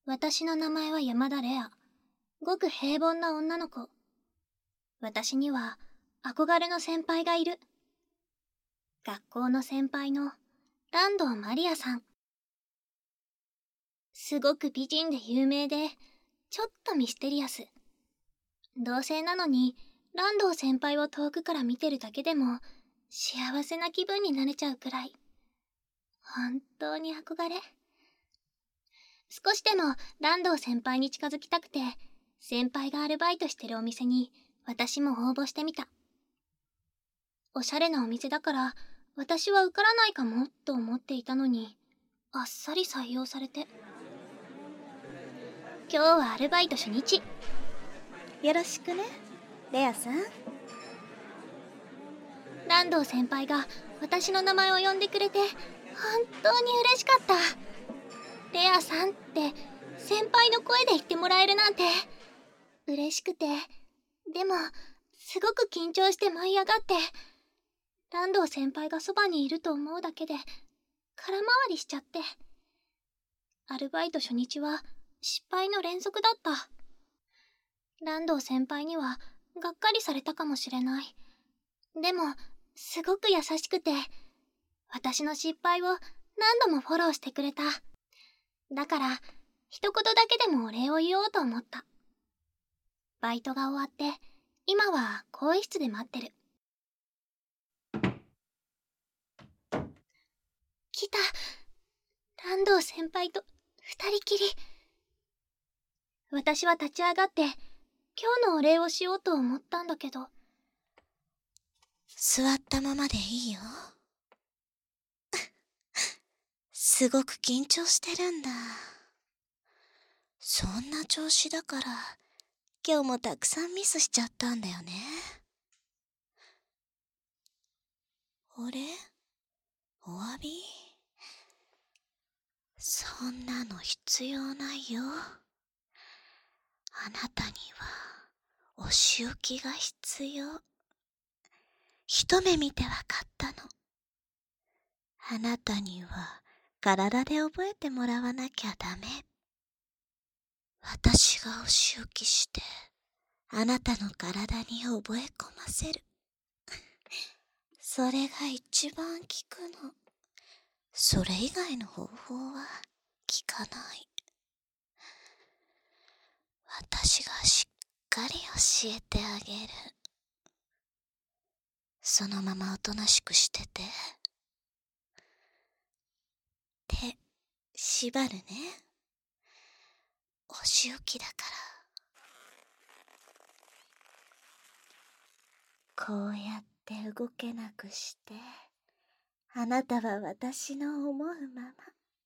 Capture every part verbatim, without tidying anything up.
私の名前は山田レア。ごく平凡な女の子。私には憧れの先輩がいる。学校の先輩の蘭堂マリアさん。すごく美人で有名で、ちょっとミステリアス。同性なのに、蘭堂先輩を遠くから見てるだけでも、幸せな気分になれちゃうくらい。本当に憧れ。少しでも蘭堂先輩に近づきたくて、先輩がアルバイトしてるお店に私も応募してみた。おしゃれなお店だから、私は受からないかもと思っていたのに、あっさり採用されて。今日はアルバイト初日。 よろしくね、レアさん。 蘭堂先輩が私の名前を呼んでくれて、本当に嬉しかった。レアさんって先輩の声で言ってもらえるなんて嬉しくて、でもすごく緊張して舞い上がって、蘭堂先輩がそばにいると思うだけで空回りしちゃって。アルバイト初日は失敗の連続だった。蘭堂先輩にはがっかりされたかもしれない。でもすごく優しくて、私の失敗を何度もフォローしてくれた。だから、一言だけでもお礼を言おうと思った。バイトが終わって、今は更衣室で待ってる。来た。蘭堂先輩と二人きり。私は立ち上がって、今日のお礼をしようと思ったんだけど。 座ったままでいいよ。すごく緊張してるんだ。そんな調子だから、今日もたくさんミスしちゃったんだよね。あれ？お詫び？そんなの必要ないよ。あなたにはお仕置きが必要。一目見てわかったの。あなたには体で覚えてもらわなきゃダメ。私がお仕置きして、あなたの体に覚え込ませる。それが一番効くの。それ以外の方法は効かない。私がしっかり教えてあげる。そのままおとなしくしてて。手、縛るね。お仕置きだから。こうやって動けなくして、あなたは私の思うまま。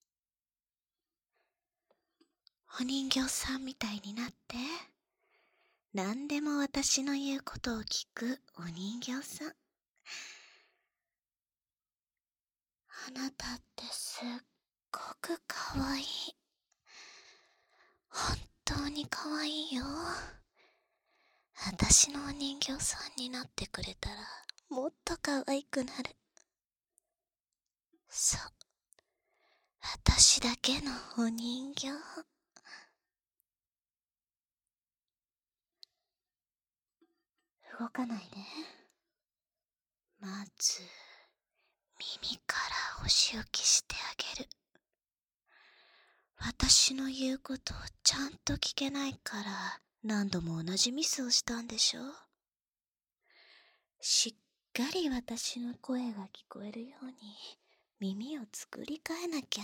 お人形さんみたいになって、何でも私の言うことを聞くお人形さん。あなたってすっごくかわいい。本当にかわいいよ。私のお人形さんになってくれたらもっと可愛くなる。そう、私だけのお人形。動かないで。まず耳からお仕置きしてあげる。私の言うことをちゃんと聞けないから何度も同じミスをしたんでしょ。しっかり私の声が聞こえるように耳を作り変えなきゃ。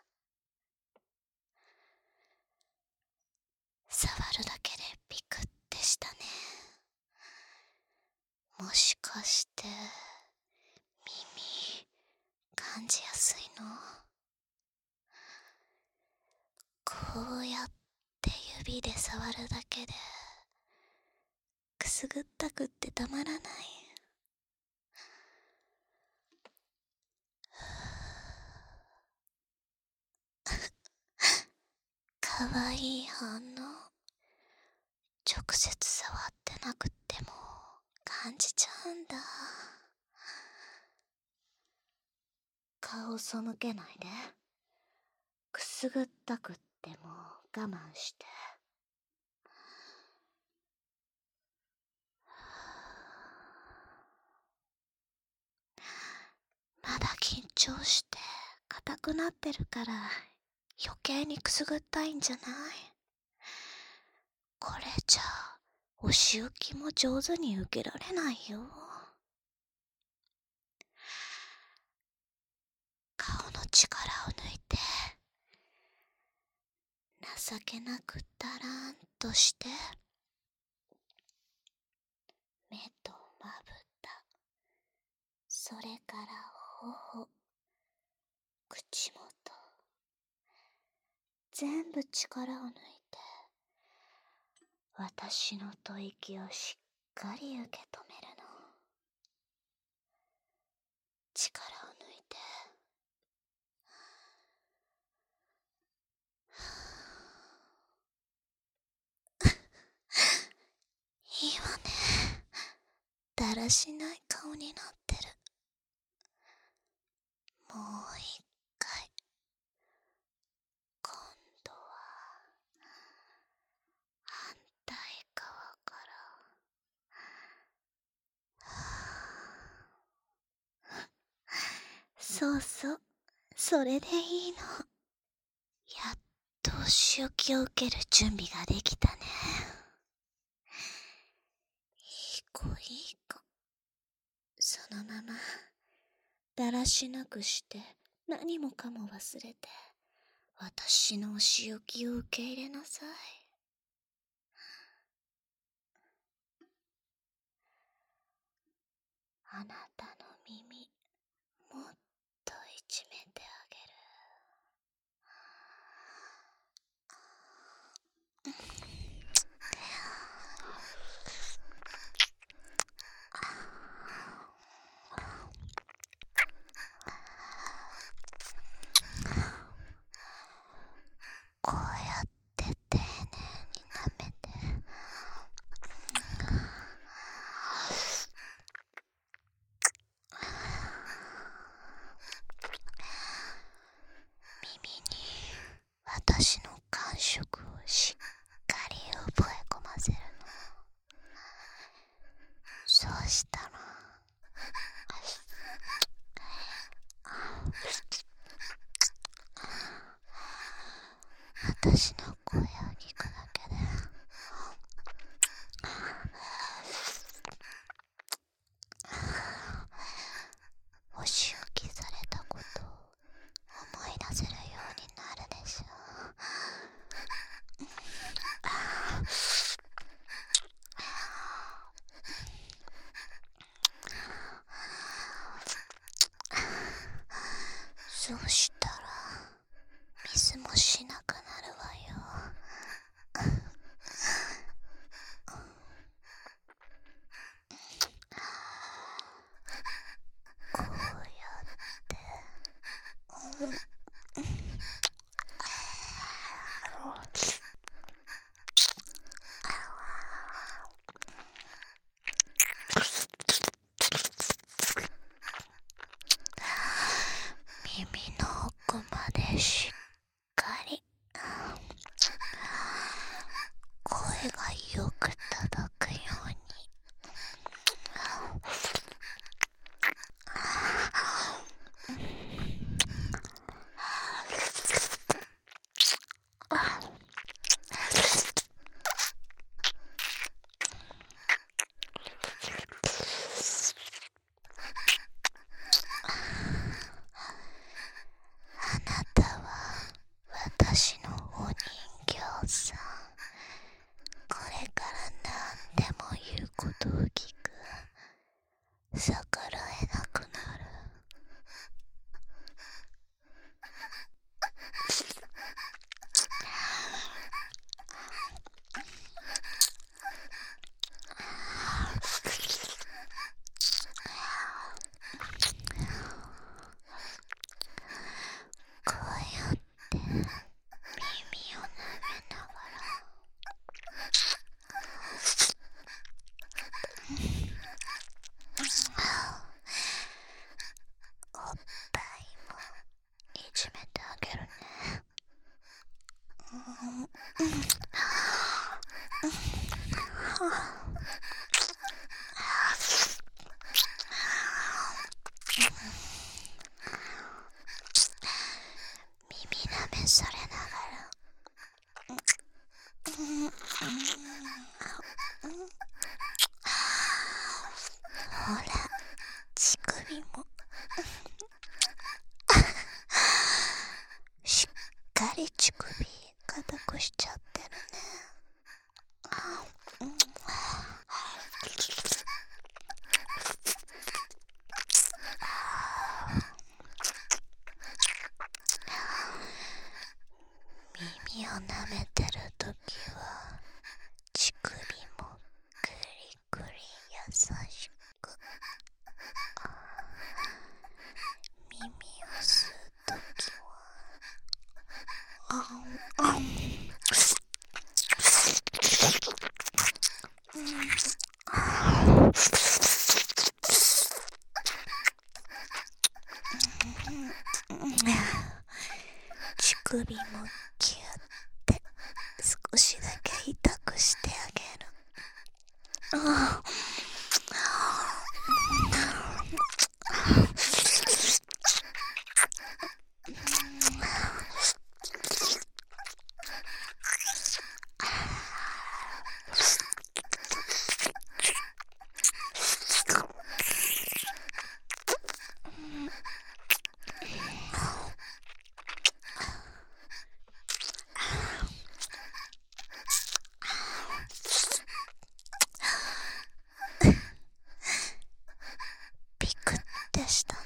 触るだけでピクってしたね。もしかして耳感じやすいの？こうやって指で触るだけでくすぐったくってたまらない。かわいい反応。直接触ってなくっても感じちゃうんだ。顔背けないで。くすぐったくってでも我慢して。まだ緊張して硬くなってるから余計にくすぐったいんじゃない？これじゃあお仕置きも上手に受けられないよ。顔の力を抜いて情けなくだらんとして目とまぶた、それから頬、口元、全部力を抜いて私の吐息をしっかり受け止めるの。力を抜いていいわね。だらしない顔になってる。もう一回。今度は反対側から。そうそう、それでいいの。やっとお仕置きを受ける準備ができたね。いい子いい子。そのままだらしなくして何もかも忘れて私のお仕置きを受け入れなさい。あなたの耳もっといじめてあげる。こうやって丁寧に舐めて耳に私の感触をしっかり覚え込ませるの。そうしたら私の声を聞くだけでお仕置きされたことを思い出せるようになるでしょう。そうしたらミスもしなくなるわよ。 耳舐めされながら、ほら、乳首もしっかり乳首硬くしちゃってるね。耳を舐めてるときは乳首もくりくり優しく、耳を吸うときはあんあん乳首もキュッて少しだけ痛くしてあげる。ああビクってしたね。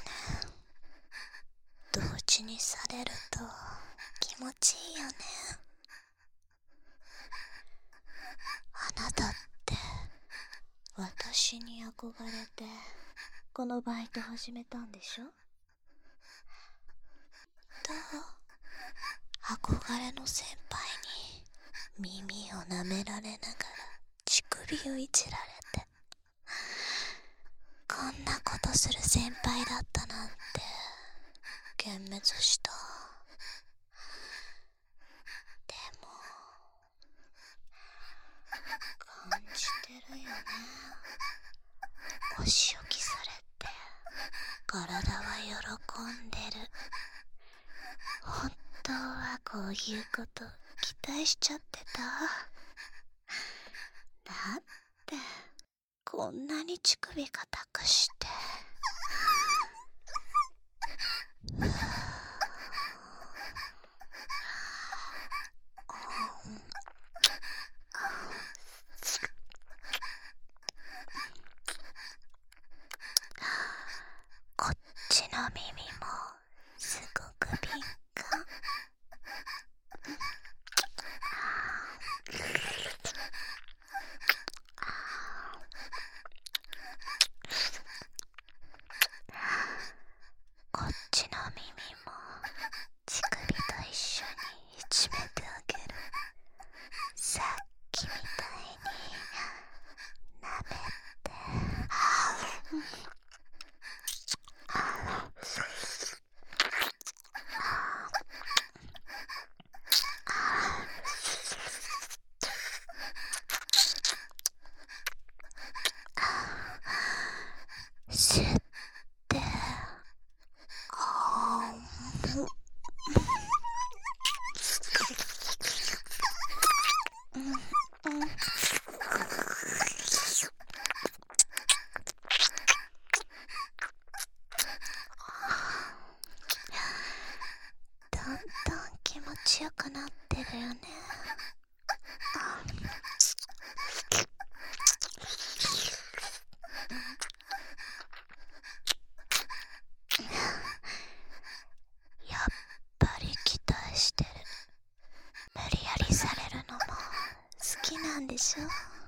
同時にされると気持ちいいよね。あなたって私に憧れてこのバイト始めたんでしょ？どう？憧れの先輩に耳を舐められながら乳首をいじられて、こんなことする先輩だったなんて幻滅した。でも感じてるよね。お仕置きされて体は喜んでる。本当はこういうこと期待しちゃってた。だってこんなに乳首固くしてこっちの耳もすごく敏感。こっちの耳も乳首と一緒にいじめてあげる。さっきみたいに舐めて吸ってあーもうんうんだんだん気持ちよくなってるよね。やっぱり期待してる。無理やりされるのも好きなんでしょ？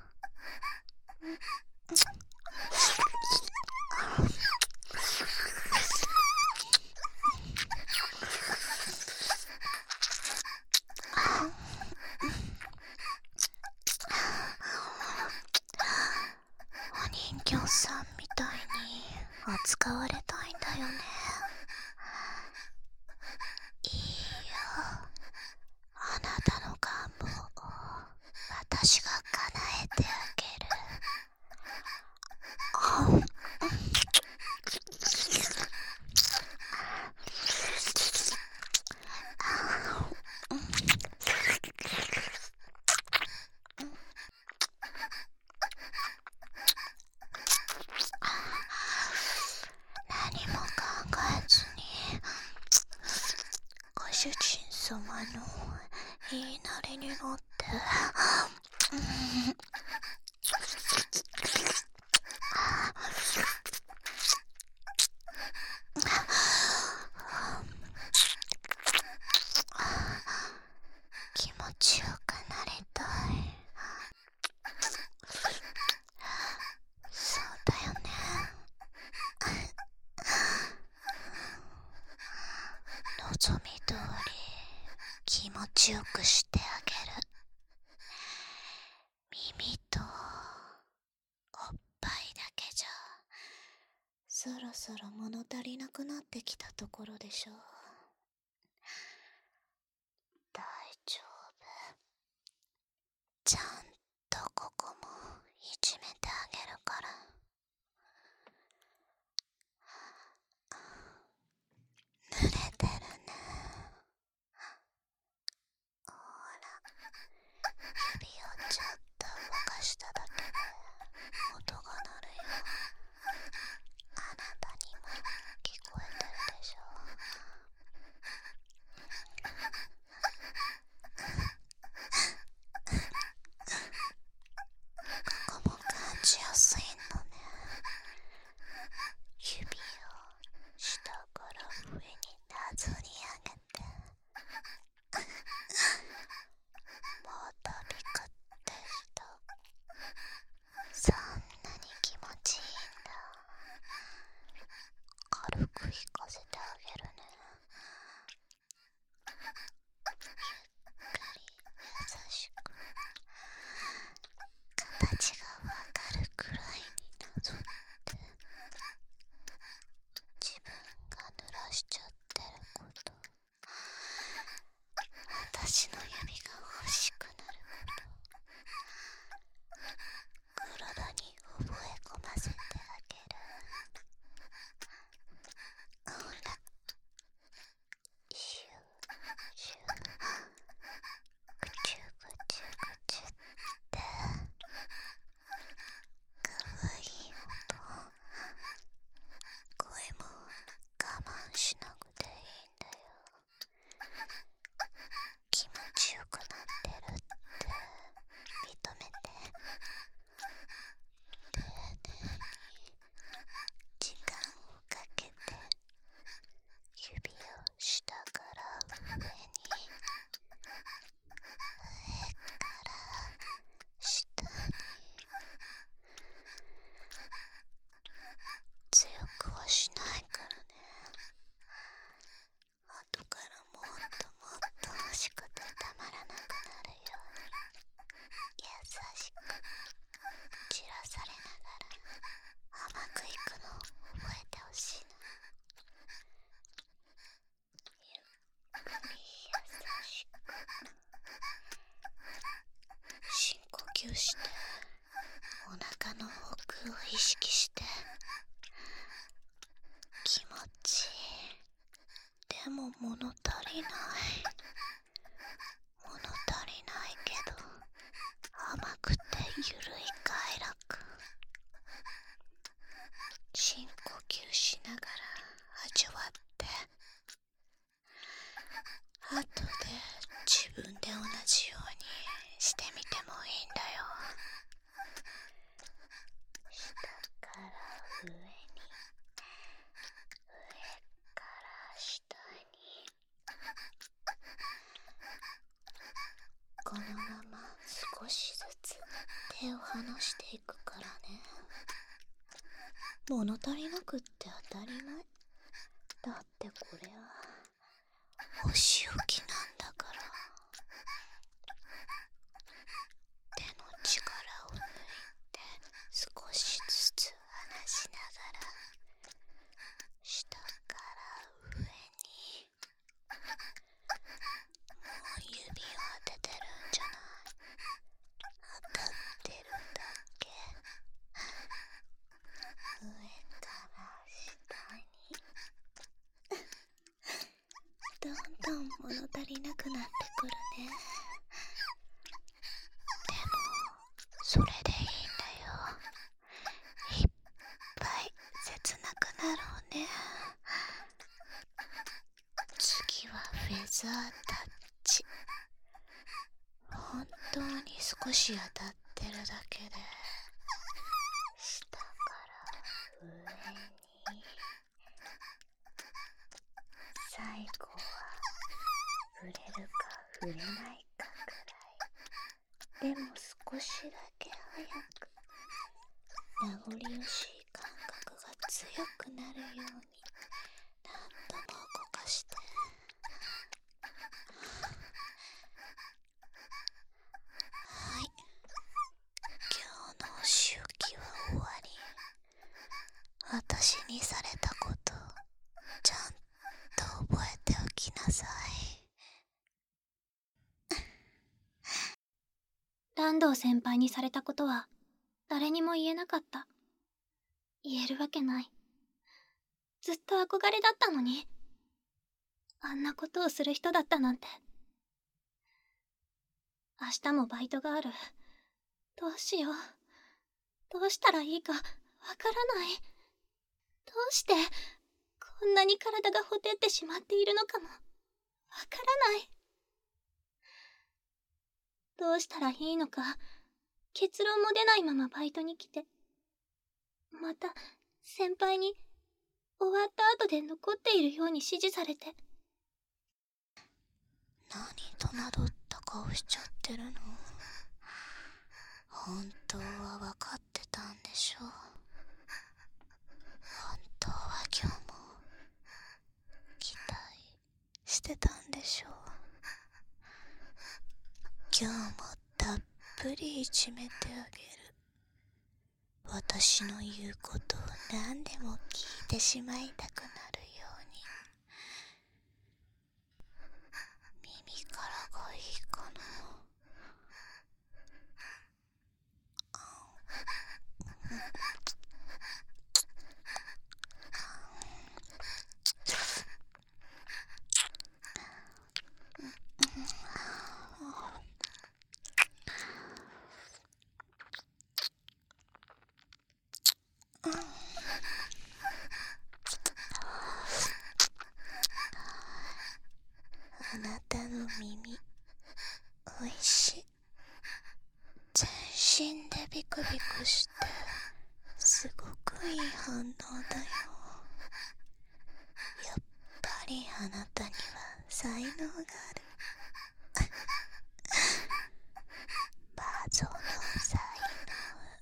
お人形さんみたいに扱われたいんだよね。いいよ、あなたの顔いいなりになって、うん、気持ちよくなりたい。そうだよね。望み通り気持ちよくしてあげる。耳とおっぱいだけじゃそろそろ物足りなくなってきたところでしょう。大丈夫。ちゃんとここもいじめてあげるから。濡れてるね。ほら、指をちょっと動かしただけで音が鳴るよ。あなたにも聞こえてるでしょ。ここも感じやすいのね。指を下から上になぞり上げて、もう飛びくってした。そんなに気持ちいいんだ。軽く引かせてあげるね。ゆっくり優しく、形がわかるくらいになぞって、自分が濡らしちゃってること、私の指が欲しくなること、体に覚え込ませてあげる。ほら、シューシュー、ぐちゅぐちゅぐちゅって、かわいい音。声も我慢しなくていいんだよ。気持ちよくなってるって認めて。丁寧に時間をかけて、指を下から上に、上から下に、強くはしないからね。後からもっともっと欲しくてたまらなくなるように、優しく散らされながら甘くいくのを覚えてほしいな。ゆっくり優しく深呼吸して、お腹の奥を意識して。気持ちいい。でも物足りない。物足りないけど甘くてゆるい快楽。深呼吸しながら味わって、後で自分で同じようにしてみてもいいんだよ。下から上に、上から下に。このまま少しずつ手を離していくからね。物足りなくって当たり前。だってこれはお仕置きなんだから。手の力を抜いて少しずつ離しながら、下から上に。もう指を当ててるんじゃない。当たってるだけ。上から下に。どんどん物足りなくなってくるね。でもそれでいいんだよ。いっぱい切なくなろうね。次はフェザータッチ。 当に少し当たってるだけで、下から上に、最後は触れるか触れないかくらい、でも少しだけ早く、名残惜しい感覚が強くなるように、何度も動かして。はい、今日のお仕置きは終わり。私にされたことちゃんと覚えておきなさい。 ランドウ先輩にされたことは誰にも言えなかった。言えるわけない。ずっと憧れだったのに、あんなことをする人だったなんて。明日もバイトがある。どうしよう。どうしたらいいかわからない。どうしてこんなに体がほてってしまっているのかもわからない。どうしたらいいのか結論も出ないままバイトに来て、また先輩に終わった後で残っているように指示されて。 何戸惑った顔しちゃってるの？本当は分かってたんでしょ？本当は今日も期待してたんでしょう？今日もたっぷりいじめてあげる。私の言うことを何でも聞いてしまいたくなるように。耳からがいいかな。あなたの耳、おいしい。全身でビクビクして、すごくいい反応だよ。やっぱりあなたには才能がある。バゾの才能。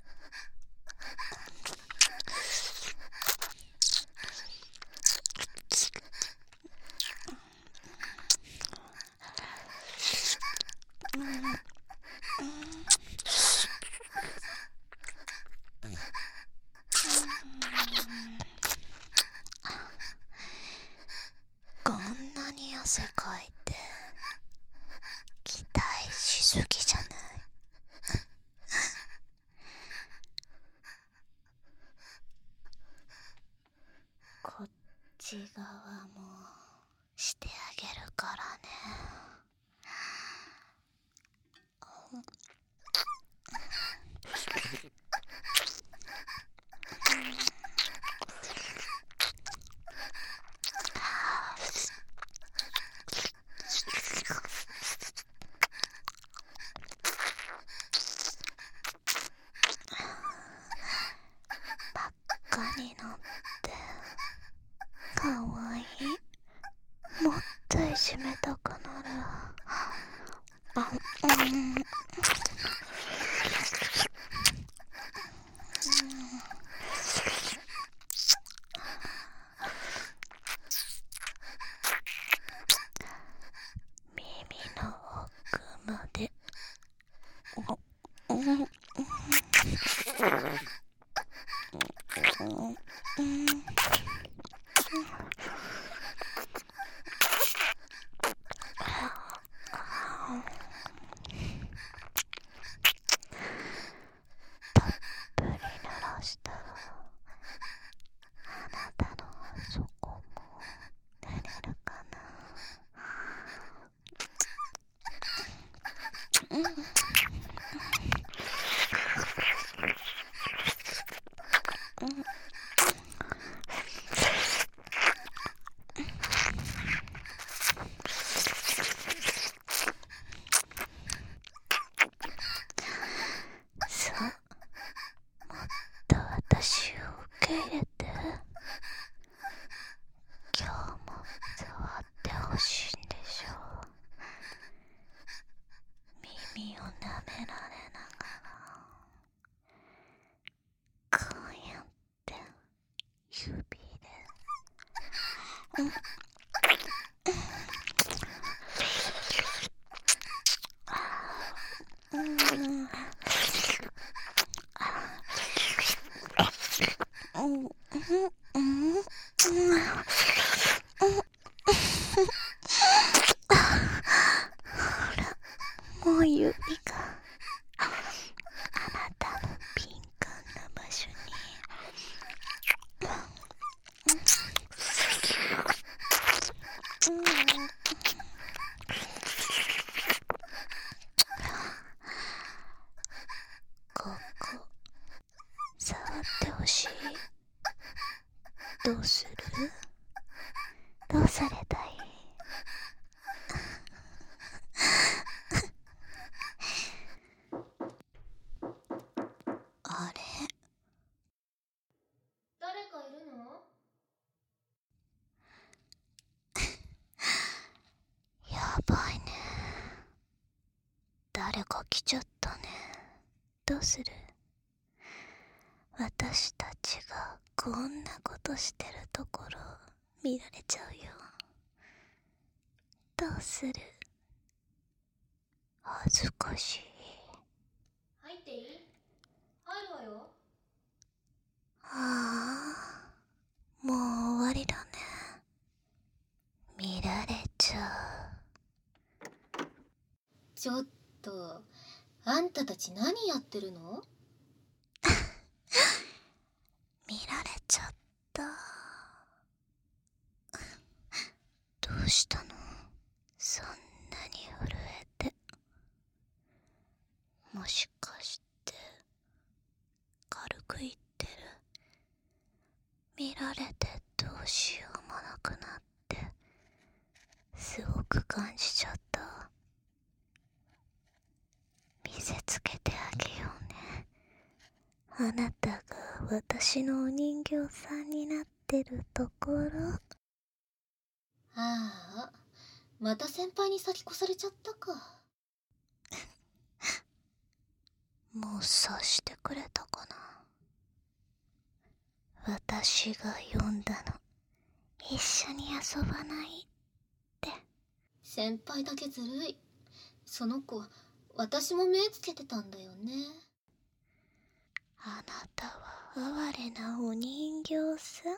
こんなに汗かいて期待しすぎじゃない？こっち側もしてあげるからね。ばっかになってかわいい。もっといじめたくなる。あ、うん、耳の奥まで。うん、うん、うん、たっぷり濡らしたらあなたのそこも濡れるかな。うん、うん、 舐められながら、こうやって指で、うんもう指があなたの敏感な場所にここ触ってほしい。どうする？どうされたい？あれ？ 誰かいるの？ やばいね。誰か来ちゃったね。どうする？私たちがこんなことしてるところ見られちゃうよ。どうする？恥ずかしい。 入っていい？入るわよ。 ああ、もう終わりだね。見られちゃう。 ちょっと、あんたたち何やってるの？ 見られちゃった。どうしたの？そんなに震えて。もしかして軽く言ってる？見られてどうしようもなくなってすごく感じちゃった。見せつけてあげようね。あなたが私のお人形さんになってるところ。 ああ、また先輩に先越されちゃったか。 もう察してくれたかな。私が呼んだの。一緒に遊ばないって。 先輩だけずるい。その子、私も目つけてたんだよね。 あなたは哀れなお人形さん。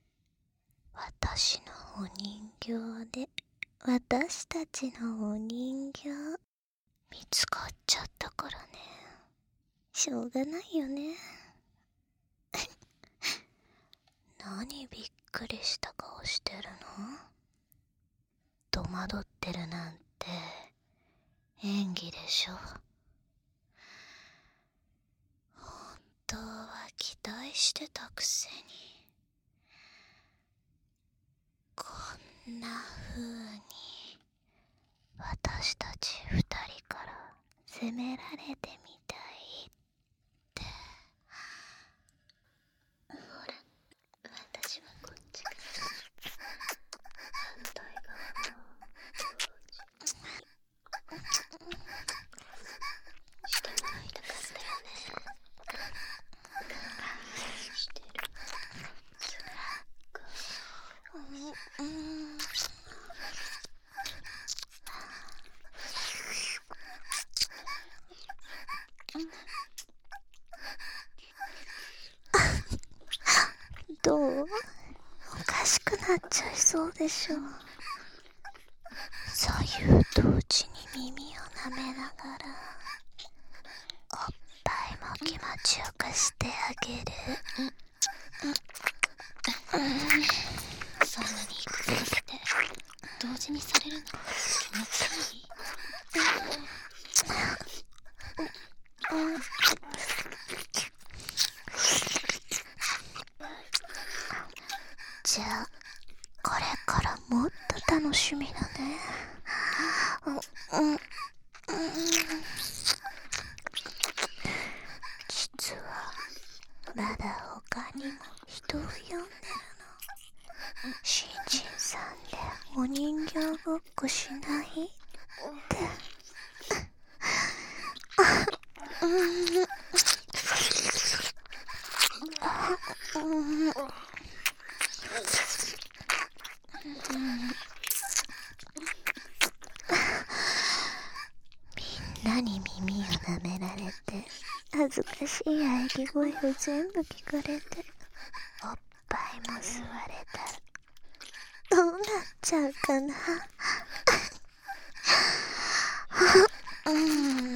私のお人形で私たちのお人形見つかっちゃったからね。しょうがないよね。何びっくりした顔してるの？戸惑ってるなんて演技でしょ。本当は期待してたくせにこんな風に私たち二人から責められてみたいって。ほら、私はこっちから反対側のしてもらいたかったよね。してる。うん、うんどう？おかしくなっちゃいそうでしょ。左右同時に耳を舐めながらおっぱいも気持ちよくしてあげる。うんうん、 そんなに行くさせて同時にされるの気持ちいい？ じゃあこれからもっと楽しみだね。うんうん、実はまだ他にも人を呼んでるの。新人さんでお人形ごっこしないって。 みんなに耳を舐められて、恥ずかしい喘ぎ声を全部聞かれて、おっぱいも吸われたらどうなっちゃうかな。うん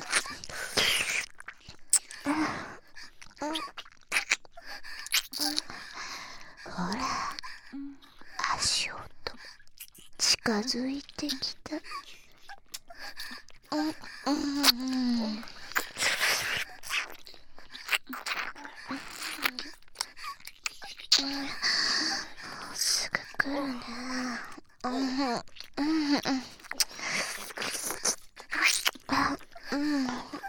ほら、足音近づいてきた。うんうんすぐ来るね。うんうんうん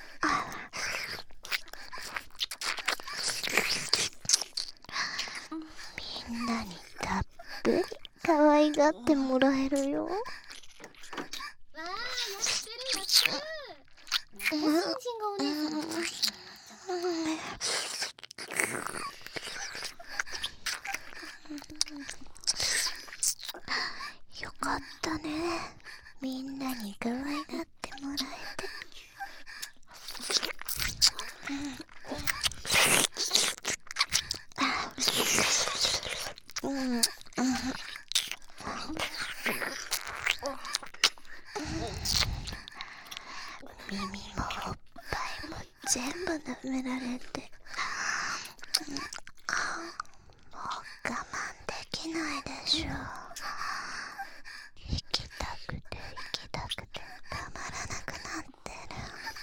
みんなにたっぷり可愛がってもらえるよ。 わあ、やってるやってる。おしんちんがお姉さんのよかったね。みんなに可愛がってもらえて。うんうん耳もおっぱいも全部舐められて、もう我慢できないでしょ。行きたくて行きたくてたまらなくなってる。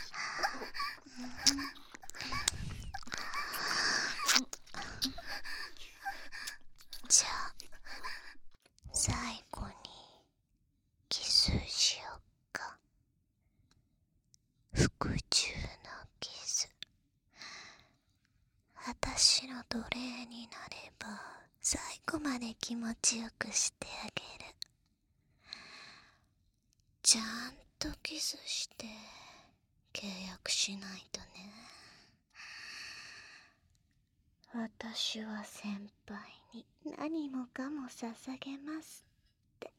じゃあ最後にキスしよっか。服従のキス。私の奴隷になれば最後まで気持ちよくしてあげる。ちゃんとキスして契約しないとね。私は先輩に何もかも捧げますって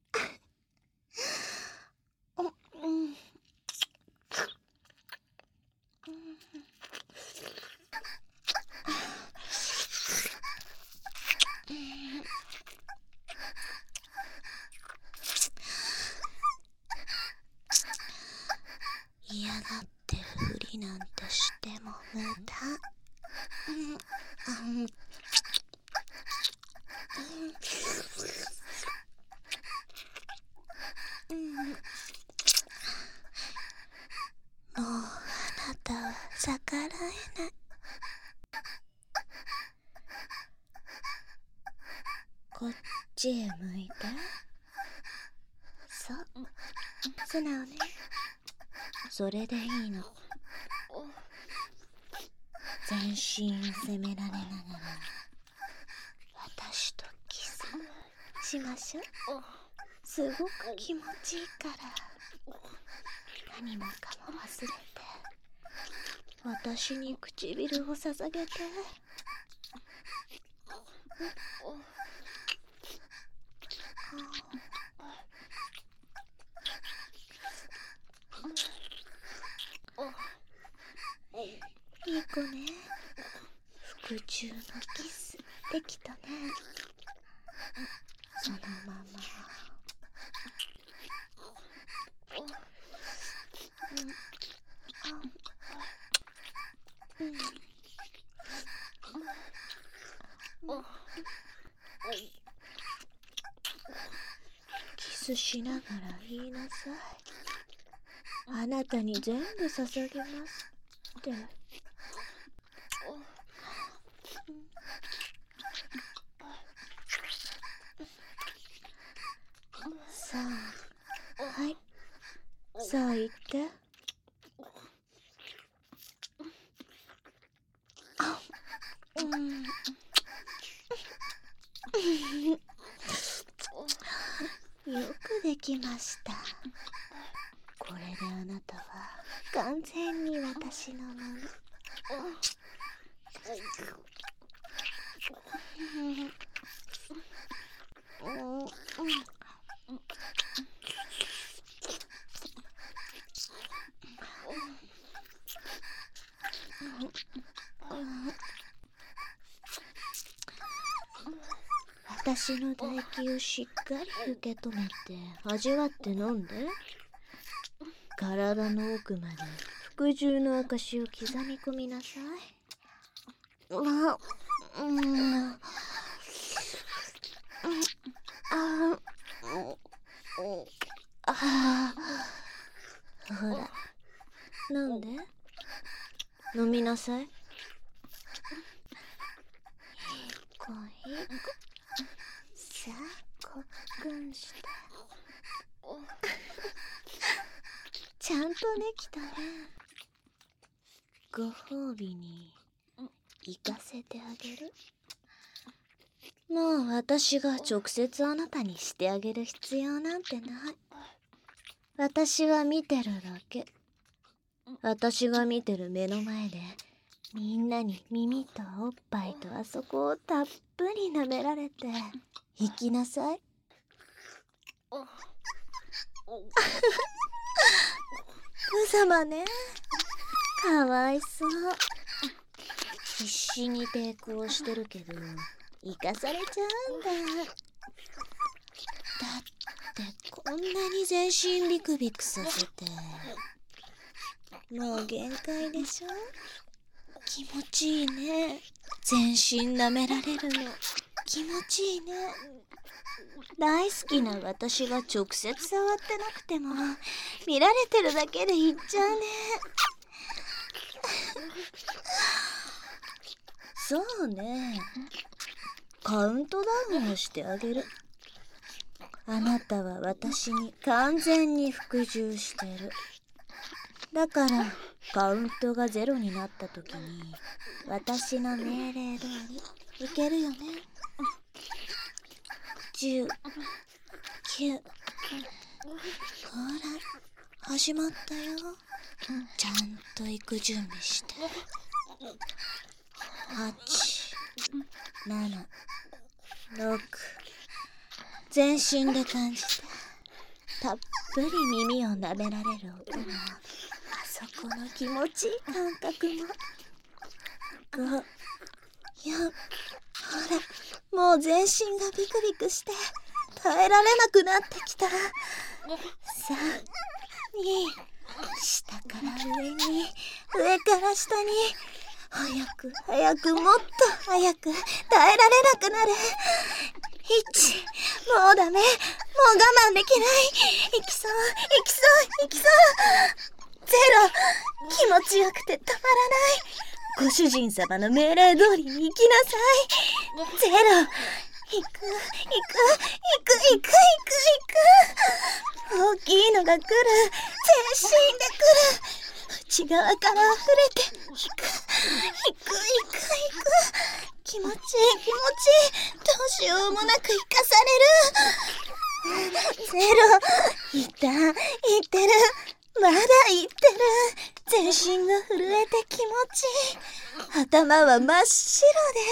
お、うん、嫌がってるふりなんてしても無駄。うんうんうん、もうあなたは逆らえない。こっちへ向いて。そう、素直ね。それでいいの。全身を責められながら私とキスしましょう。すごく気持ちいいから、何もかも忘れて私に唇を捧げて。いい子ね。服従のキスできたね。そのままうん、うん、キスしながら言いなさい。あなたに全部捧げますって。さあ、はい、さあ言って。うん、よくできました。これであなたは完全に私のもの。私の唾液をしっかり受け止めて味わって飲んで。体の奥まで服従の証を刻み込みなさい。あ、うん、あ、あ、ほら、飲んで。飲みなさい。一個一個、さあ、ごっくんして。ちゃんとできたね。ご褒美に行かせてあげる。もう私が直接あなたにしてあげる必要なんてない。私は見てるだけ。私が見てる目の前でみんなに耳とおっぱいとあそこをたっぷり舐められて行きなさい。無様ね。かわいそう。必死に抵抗してるけど生かされちゃうんだ。だってこんなに全身ビクビクさせてもう限界でしょ。気持ちいいね。全身舐められるの気持ちいいね。大好きな私が直接触ってなくても見られてるだけでいっちゃうね。そうね、カウントダウンをしてあげる。あなたは私に完全に服従してる。だからカウントがゼロになった時に私の命令通りいけるよね。じゅう、きゅう、ほら始まったよ。ちゃんと行く準備して。はち、なな、ろく、全身で感じて。たっぷり耳を舐められる音もあそこの気持ちいい感覚も。ご、よん、ほらもう全身がビクビクして耐えられなくなってきた。さん、に、下から上に上から下に早く早くもっと早く耐えられなくなる。いち、もうダメ、もう我慢できない。いきそういきそういきそう。ゼロ、気持ちよくてたまらない。ご主人様の命令通りに行きなさい。ゼロ、行く行く行く行く行く行く。大きいのが来る。全身で来る。内側から溢れて行く行く行く行く。気持ちいい気持ちいい。どうしようもなく生かされる。ゼロ、いったいってる。まだいってる。全身が震えて気持ちいい。頭は真っ白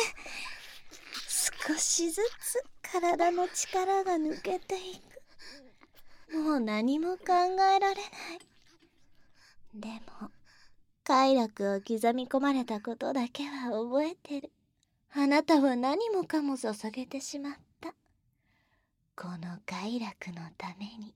で少しずつ体の力が抜けていく。もう何も考えられない。でも快楽を刻み込まれたことだけは覚えてる。あなたは何もかも捧げてしまった。この快楽のために。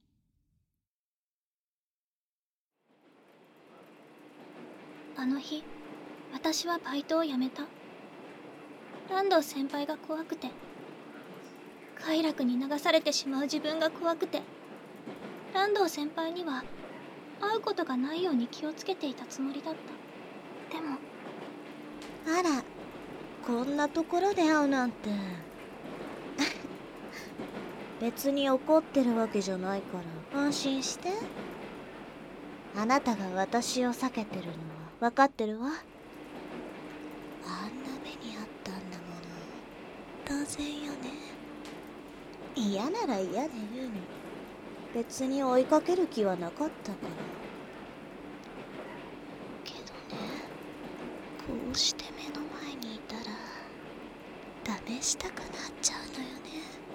あの日、私はバイトを辞めた。蘭堂先輩が怖くて、快楽に流されてしまう自分が怖くて、蘭堂先輩には会うことがないように気をつけていたつもりだった。でも、 あら、こんなところで会うなんて。別に怒ってるわけじゃないから安心して。あなたが私を避けてるのは分かってるわ。あんな目にあったんだもの。当然よね。嫌なら嫌で言うの。別に追いかける気はなかったから。 うして目の前にいたら試したくなっちゃうのよね。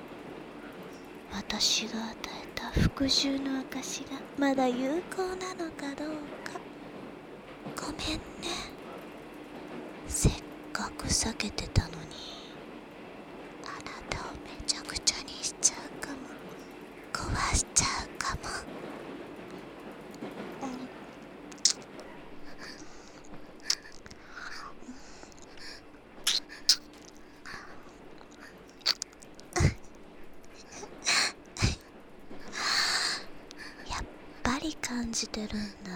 私が与えた復讐の証がまだ有効なのかどうか。ごめんね。せっかく避けてたのにあなたをめちゃくちゃにしちゃうかも。壊しちゃうかも。やっぱり感じてるんだ。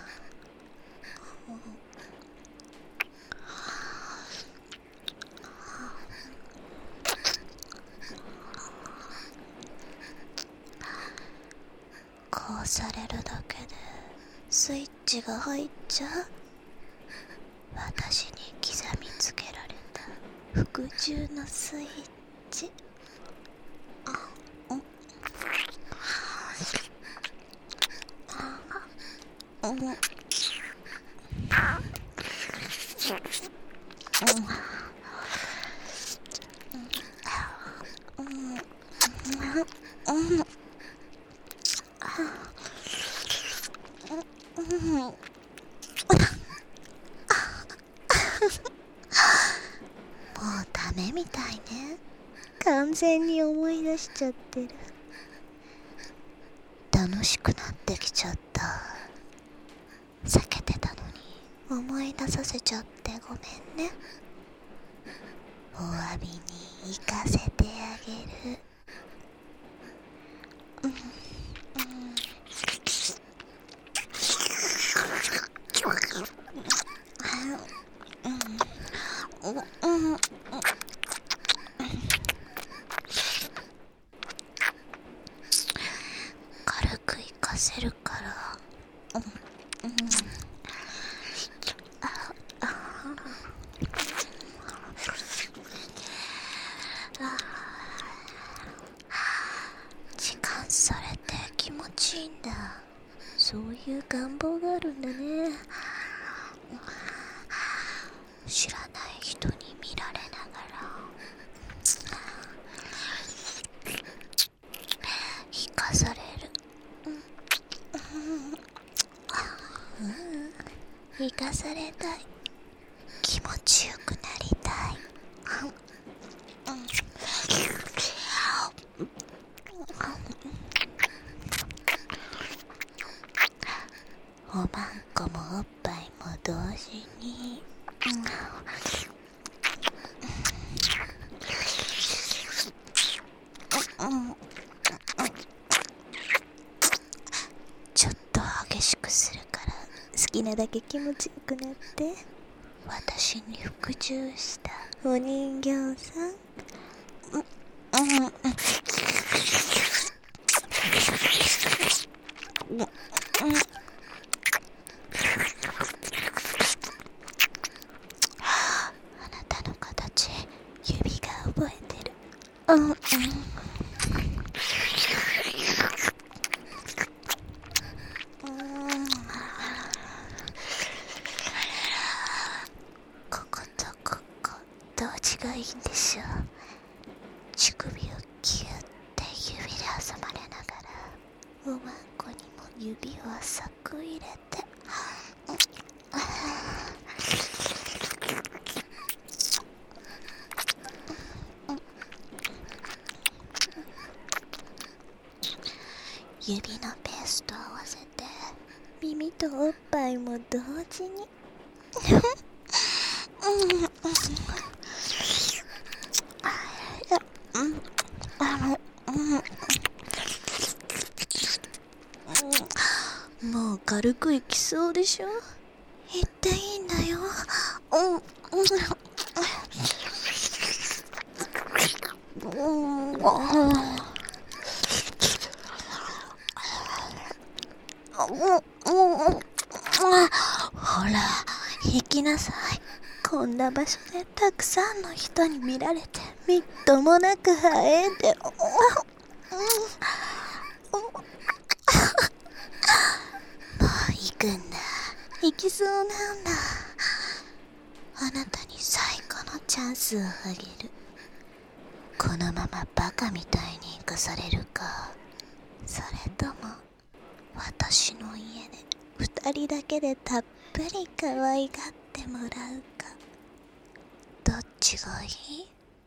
こうされるだけでスイッチが入っちゃう。私に刻みつけられた服従のスイッチ。あ、うん、うん、うん、うん、もうダメみたいね。完全に思い出しちゃってる。楽しくなってきちゃった。避けてたのに思い出させちゃってごめんね。お詫びに行かせてあげる。うん、うん、うん、うん、軽く行かせるから。うん、うん、あ、あ、あ、時間されて気持ちいいんだ。そういう願望があるんだね。知らない人に見られながら生かされる。うん、生かされたい。気持ちよくなりたい。おまんこもおっぱいも同時に。ちょっと激しくするから好きなだけ気持ちよくなって。私に服従したお人形さん。うん、うん、あなたの形指が覚えてる。うん、うん、こことここどっちがいいんでしょう。乳首をキュッて指で挟まれながらおまんこにも指を浅く入れて。指のペースと合わせて耳とおっぱいも同時に。もう軽くいきそうでしょ。言っていいんだよ。うん、うん、ほら行きなさい。こんな場所でたくさんの人に見られてみっともなく生えて。もう行くんだ。行きそうなんだ。 あなたに最後のチャンスをあげる。このままバカみたいに生かされるか、それとも私の家で二人だけでたっぷり可愛がってもらうか、どっちがいい？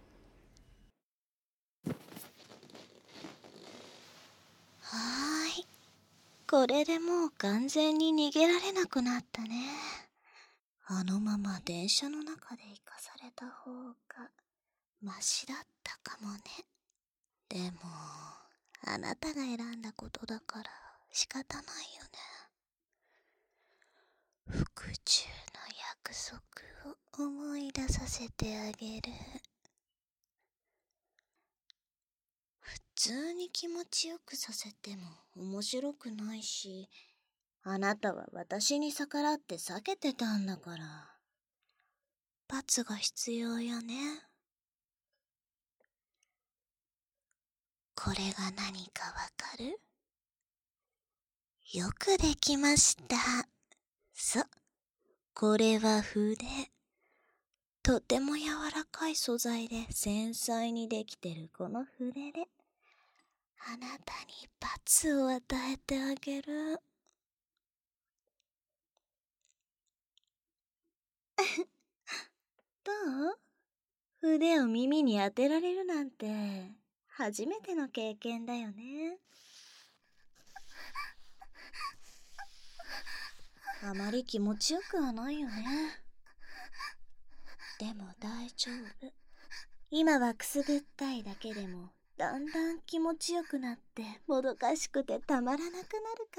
はーい、これでもう完全に逃げられなくなったね。あのまま電車の中で生かされた方がマシだったかもね。でもあなたが選んだことだから仕方ないよね。服従の約束を思い出させてあげる。普通に気持ちよくさせても面白くないし、あなたは私に逆らって避けてたんだから。罰が必要よね。これが何かわかる？よくできました。そう、これは筆。とても柔らかい素材で繊細にできてるこの筆で、あなたに罰を与えてあげる。どう？筆を耳に当てられるなんて初めての経験だよね。あまり気持ちよくはないよね。でも大丈夫。今はくすぐったいだけでもだんだん気持ちよくなってもどかしくてたまらなくなるから。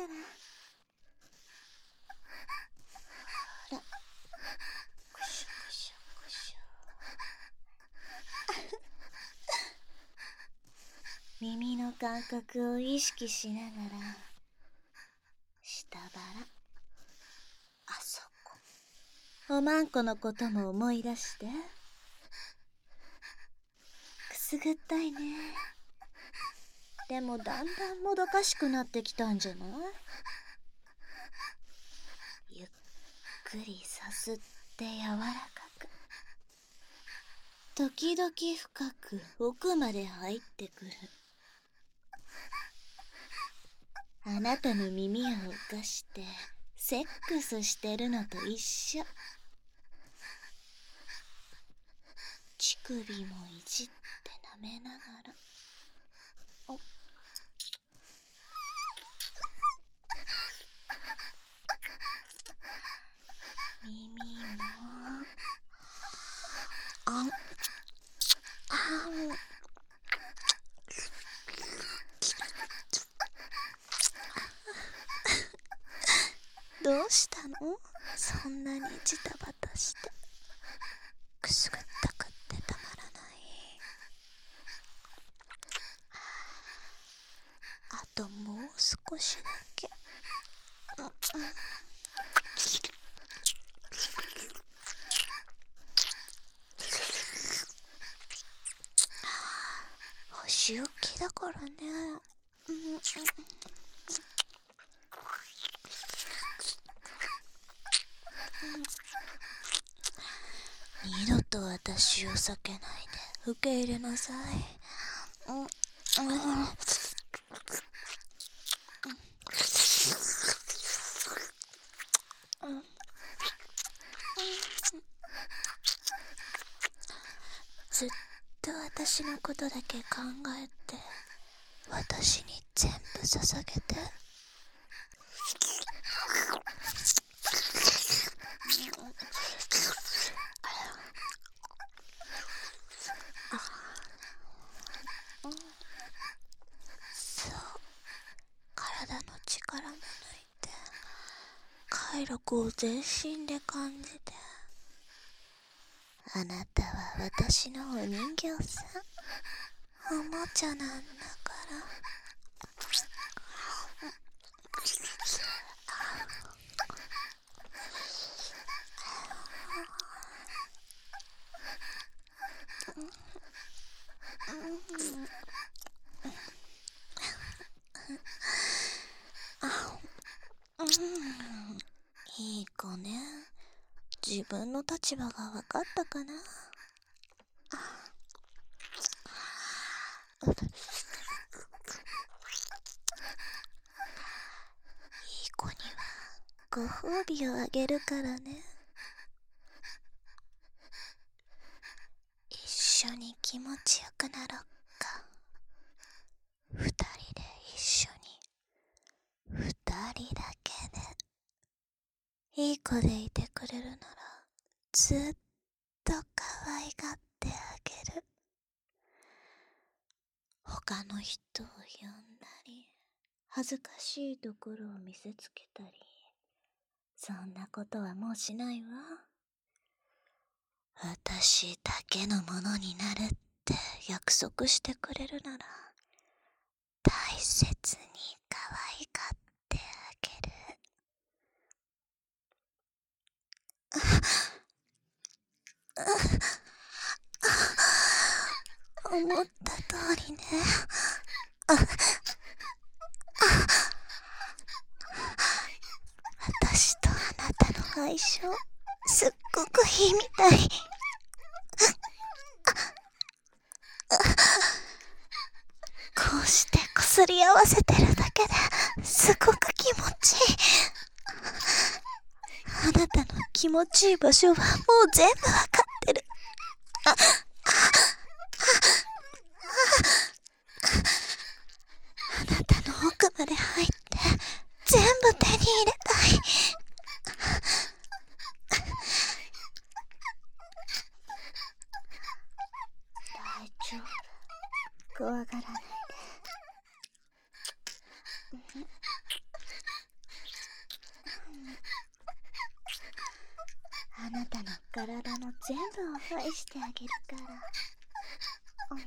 ほら、くしゅくしゅくしゅ。耳の感覚を意識しながら、下腹、あそこ、おまんこのことも思い出して。くすぐったいね。でもだんだんもどかしくなってきたんじゃない？ゆっくりさすって柔らかく、時々深く奥まで入ってくる。あなたの耳を浮かしてセックスしてるのと一緒。乳首もいじって舐めながら、お耳もあんあんどうしたの？そんなにジタバタして。くすぐったくってたまらない。あともう少しだけ。うんうん、お仕置きだからね。うんうん、二度と私を避けないで受け入れなさい。うんうん、ずっと私のことだけ考えて、私に全部捧げて。そう、体の力も抜いて快楽を全身で感じて。あなたは私のお人形さん、おもちゃなんだから。うん、いい子ね。 自分の立場が分かったかな。いい子にはご褒美をあげるからね。一緒に気持ちよくなろっか。二人で一緒に、二人だけでいい子でいてくれるならずっと可愛がってあげる。他の人を呼んだり、恥ずかしいところを見せつけたり、そんなことはもうしないわ。私だけのものになるって約束してくれるなら、大切に可愛がってあげる。思った通りね。私とあなたの相性、すっごくいいみたい。こうしてこすり合わせてるだけですごく気持ちいい。あなたの気持ちいい場所はもう全部わかってる。あ、あなたの奥まで入って全部手に入れたい。大丈夫、怖がらないで。あなたの体の全部を愛してあげるから。うん、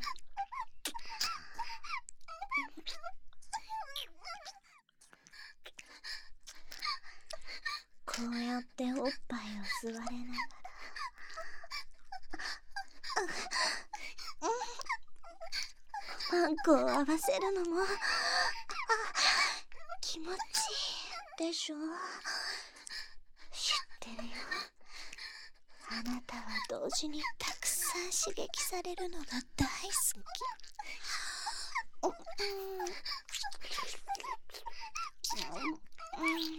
こうやっておっぱいを吸われながら、パンコを合わせるのも気持ちいいでしょ。知ってるよ。あなたは同時にたくさん刺激されるのが大好き。うんうんうん、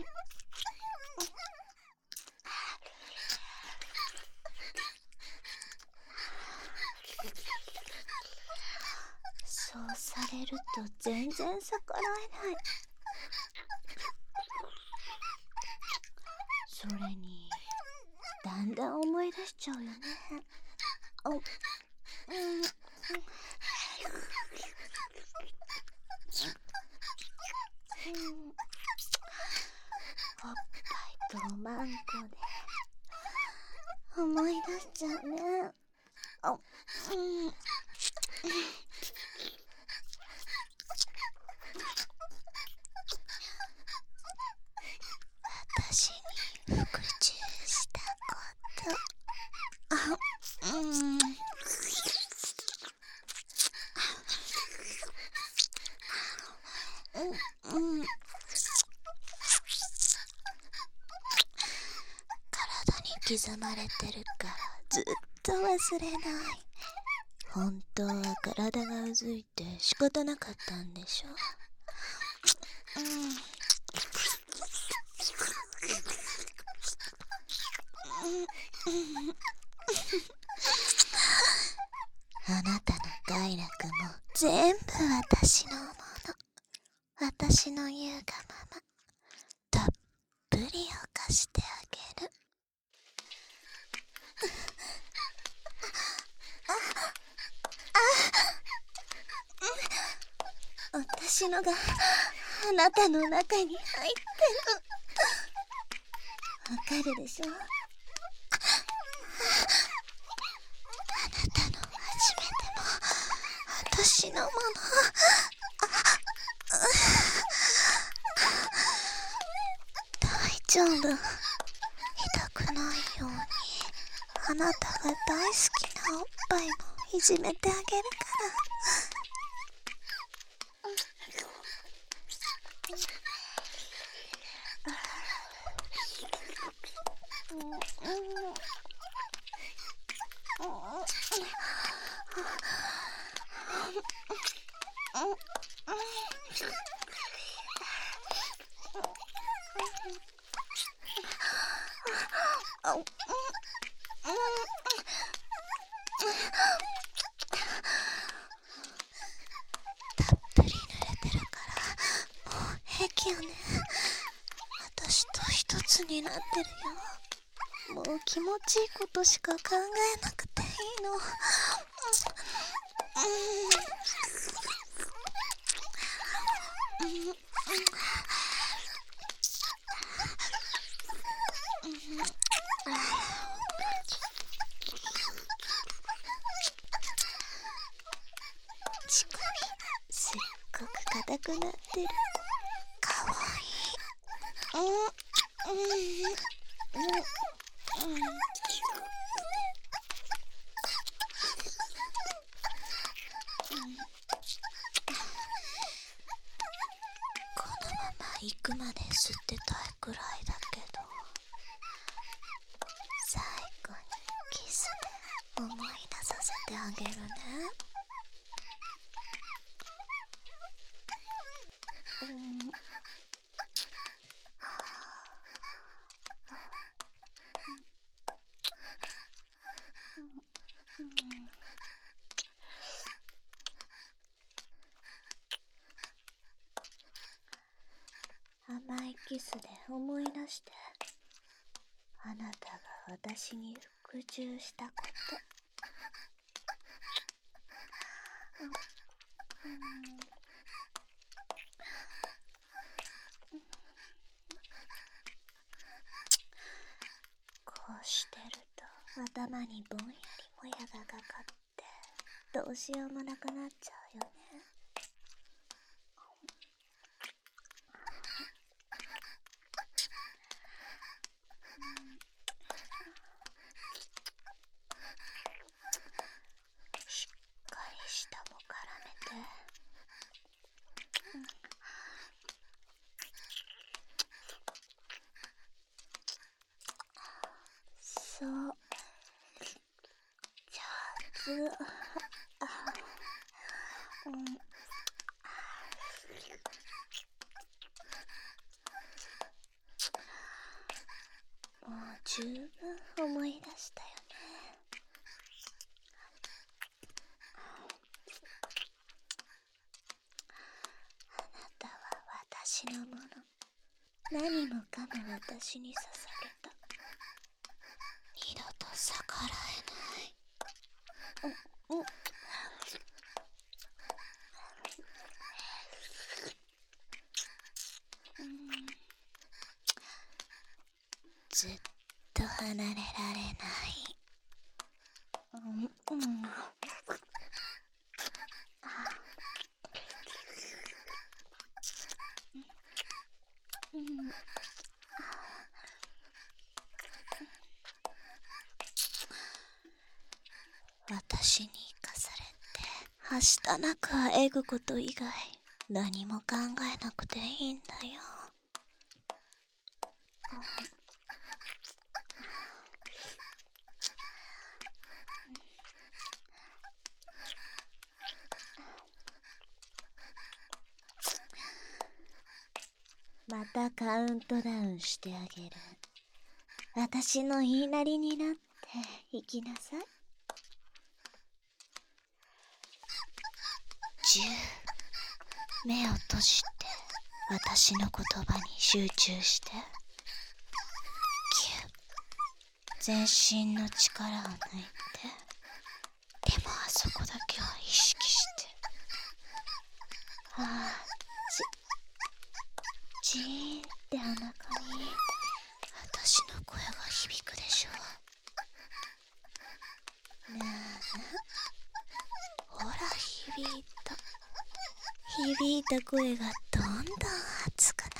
そうされると全然逆らえない。それにだんだん思い出しちゃうよね。あ、うん、おっぱいとマンコで思い出しちゃうね。あ、うん、私に復讐したこと。あ、うん、うん、うん、体に刻まれてるからずっと忘れない。本当は体がうずいて仕方なかったんでしょ。うん、あなたの快楽も全部私のもの。私の言うがままたっぷり犯してあげる。私のがあなたの中に入ってる。わかるでしょ。あなたの初めても私のもの。大丈夫、痛くないようにあなたが大好きなおっぱいもいじめてあげるから。うたっぷり濡れてるからもう平気よね。私と一つになってるよ。もう気持ちいいことしか考えなくていいの。乳首すっごく硬くなってる。かわいい。うんうんうんこのまま行くまで吸ってたいくらいだけど、最後にキスで思い出させてあげるね。うん甘いキスで思い出して、あなたが私に服従したこと。こうしてると頭にぼんやりもやがかかってどうしようもなくなっちゃうよね。しっかり舌も絡めて。そう、上手。うん、もう十分思い出したよね。あなたは私のもの。何もかも私に捧げた。二度と逆らえない。うんうんずっと離れられない。うんうんうん私に生かされて、はしたなくあえぐこと以外何も考えなくていいんだよ。またカウントダウンしてあげる。私の言いなりになって行きなさい。じゅう。目を閉じて私の言葉に集中して。きゅう。全身の力を抜いて、でもあそこだけは意識して。はあ、じ、じーんってお腹に私の声が響くでしょう。ねえ、ほら響いた。響いた声がどんどん熱くなって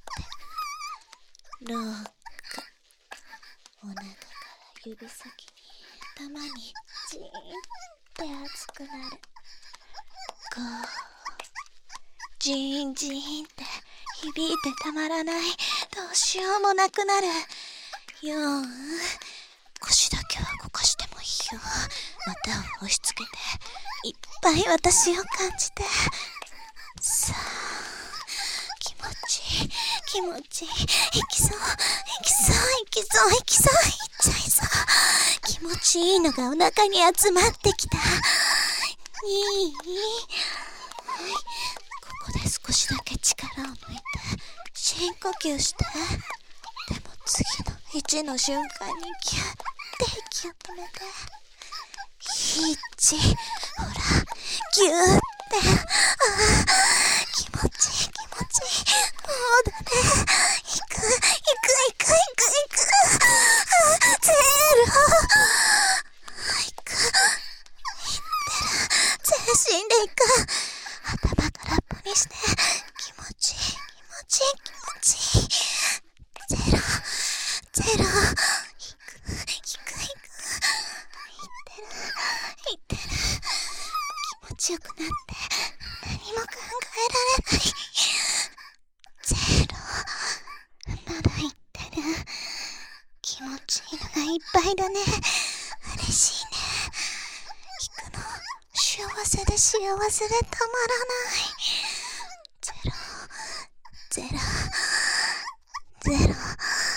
、廊下、お腹から指先にたまにジーンって熱くなる。こうジーンジーンって響いてたまらない。どうしようもなくなる。 よーん、腰だけは動かしてもいいよ。股を押し付けていっぱい私を感じて。さあ、気持ちいい気持ちいい。いきそういきそういきそういきそういっちゃいそう。気持ちいいのがお腹に集まってきた。いい、はい、ここで少しだけ力を抜いて深呼吸して。でも次のいちの瞬間にギュッて息を止めて、いち、ほらギュッて、ああ気持ちいい気持ちいい。そうだね、いくいくいくいくいく、あゼロ、いくいってる、全身でいく。頭空っぽにして気持ちいい気持ちいい気持ちいい。ゼロゼロ、いくいくいく、いってるいってる。気持ちよくなって何も考えられない。ゼロ、まだいってる。気持ちいいのがいっぱいだね。嬉しいね。行くの幸せで幸せでたまらない。ゼロゼロゼロ、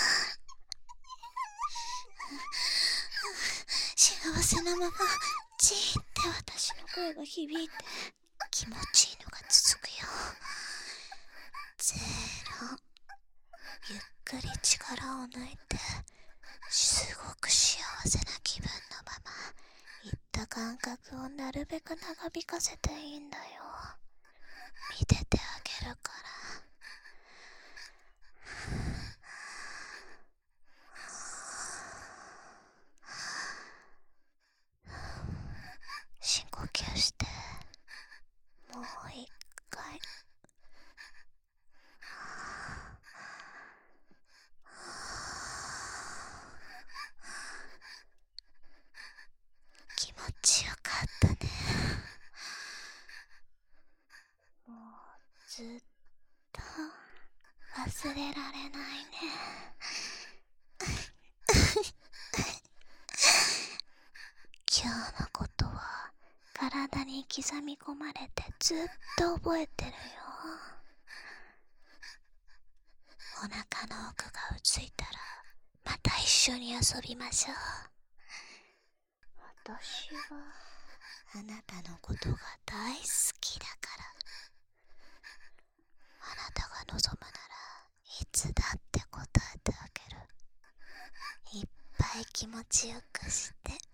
幸せなままじーって私の声が響いて気持ちいいのが続くよ。ゼロ、ゆっくり力を抜いてすごく幸せな気分のままいった感覚をなるべく長引かせていいんだよ。見ててあげるから。深呼吸してもう一回。気持ちよかったね。もうずっと忘れられないね。今日のことは体に刻み込まれてずっと覚えてるよ。お腹の奥がうついたらまた一緒に遊びましょう。私はあなたのことが大好きだから。あなたが望むならいつだって答えてあげる。いっぱい気持ちよくして。